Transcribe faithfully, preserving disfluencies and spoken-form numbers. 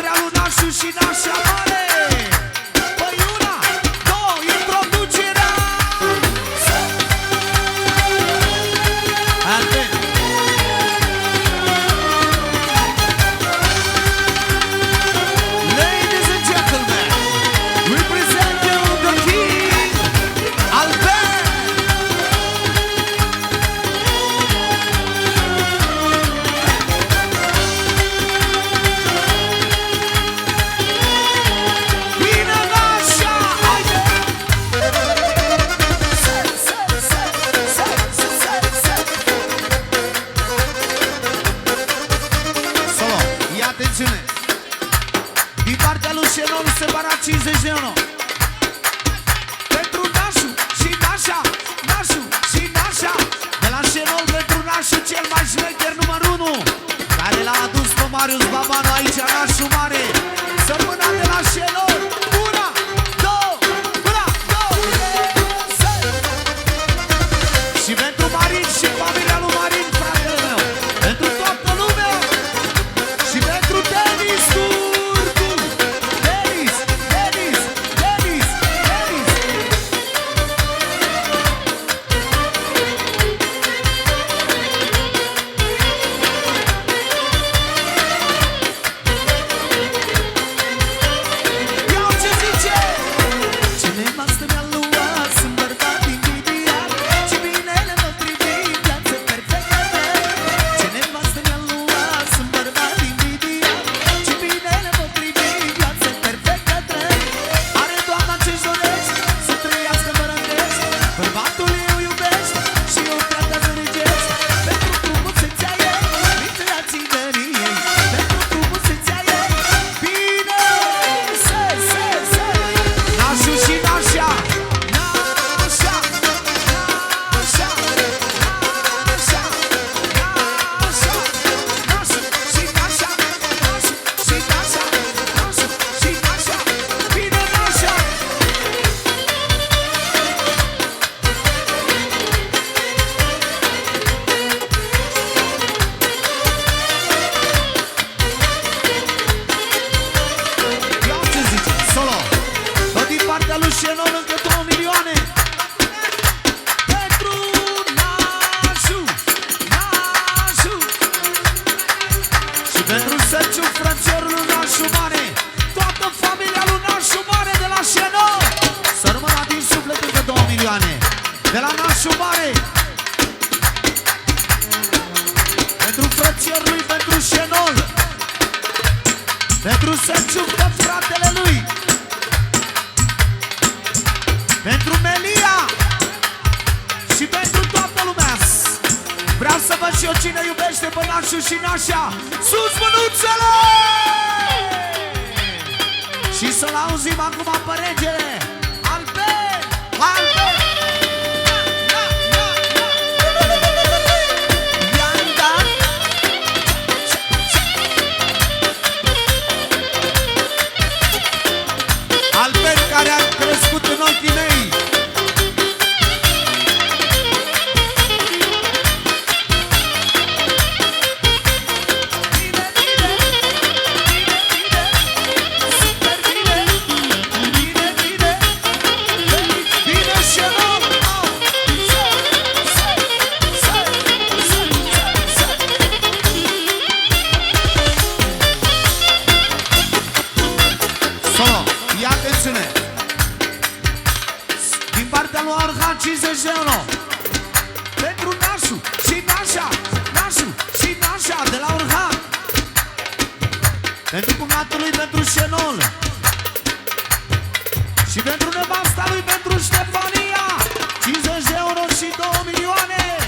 familia lui Nașu și Nașa Mare. Păi una, două, introducerea. Alte. Ladies and gentlemen, we present you the king, Albert. Bine, Nașa, haide! Solo, ia atențiune! Din partea lui Șenol separat cincizeci de euro. Pentru Nașu și Nașa, Nașu și Nașa. De la Șenol pentru Nașu cel mai șmecher numărul unu, care l-a adus pe Marius Babanu aici, Nașu Mare. Să mâna de la Șenol. Una, două, una, două. Și pentru Marin și familia lui Marin, fratele meu. Pentru toată lumea. Și pentru Denis Turcu. Denis, Denis, Denis, Denis. Iau ce zice! Ce nevastă mi-a luat, sunt bărbat invidiat. Ce bine le-mă privi, viață perfectă. Ce nevastă mi-a luat, sunt bărbat invidiat. Ce bine le-mă privi, viață perfectă. Are doamna ce-și dorești, să trăiască fără greș. Bărbatul eu iubești și eu treacă să regești. Pentru frumusețea ei, mintea ținăriei. Pentru frumusețea ei, bine, se, se, se. Nașu și Nașa, Nașa, Nașa, Nașa, Nașa, Nașu și Nașa, Nașu și Nașa, Nașu și Nașa, bine, Nașa. Iau ce zice, solo. Tot din partea lui Șenol încă două milioane. Pentru Nașu, Nașu. Și pentru Săciu, frățiorul lui Nașu Mare. Toată familia lui Nașu Mare de la Șenol. Să rămână din suflet încă două milioane. De la Nașu Mare. Pentru frățiorul lui, pentru Șenol. Pentru Săciu, tot fratele lui. Pentru Melia. Și pentru toată lumea. Vreau să văd și eu cine iubește pe Nașu și Nașa. Sus mânuțele! Și să-l auzim acum pe regele. Albert! Albert! Ianda! Albert, care a crescut în ochii mei. Bine, bine, bine, bine, super bine, bine, bine, bine, Șenol. Solo, ia atențiune. Din partea lui Arhan cincizeci de euro. Pentru Nașu și Nașa, Nașu și Nașa de la Arhan. Pentru cumnatul lui, pentru Șenol. Și pentru nevasta lui, pentru Ștefania, cincizeci de euro și două milioane.